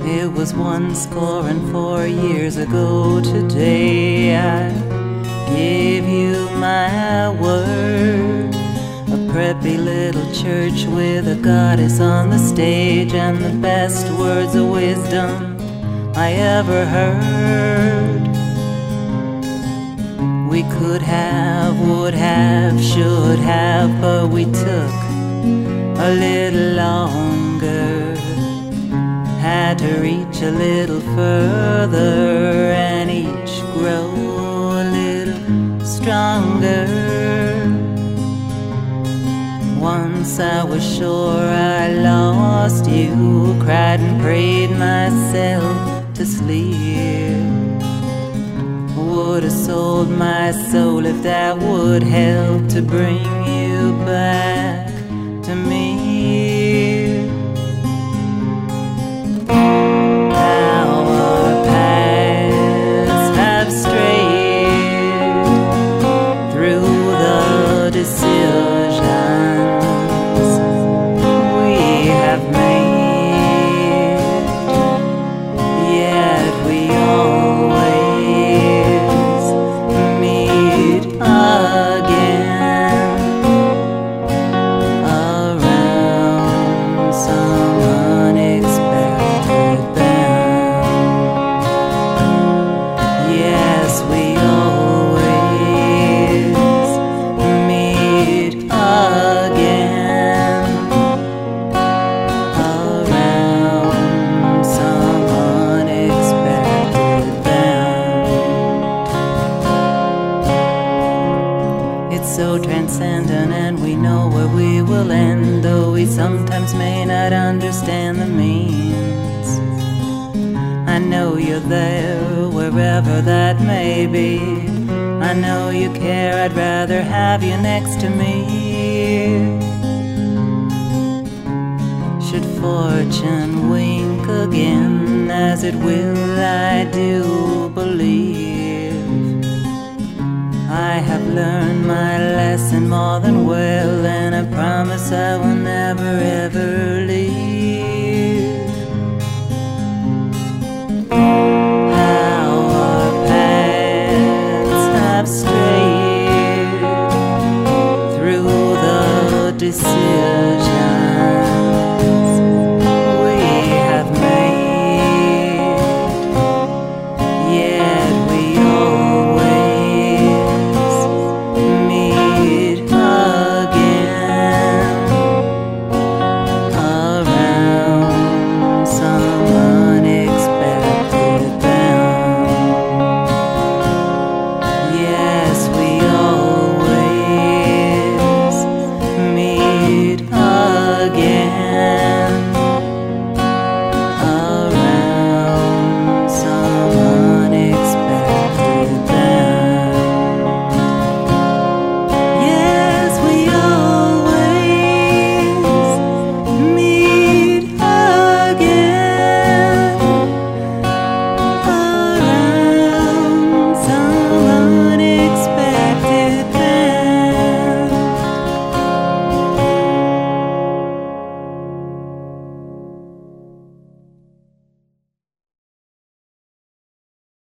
It was 14 ago today. I gave you my word. A preppy little church with a goddess on the stage, and the best words of wisdom I ever heard. We could have, would have, should have, but we took a little longer. Had to reach a little further and each grow a little stronger. Once I was sure I lost you, cried and prayed myself to sleep. Would have sold my soul if that would help to bring you back to me. So transcendent, and we know where we will end, though we sometimes may not understand the means. I know you're there, wherever that may be. I know you care, I'd rather have you next to me. Should fortune wink again, as it will, I do believe. I have learned my lesson more than well, and I promise I will never ever leave.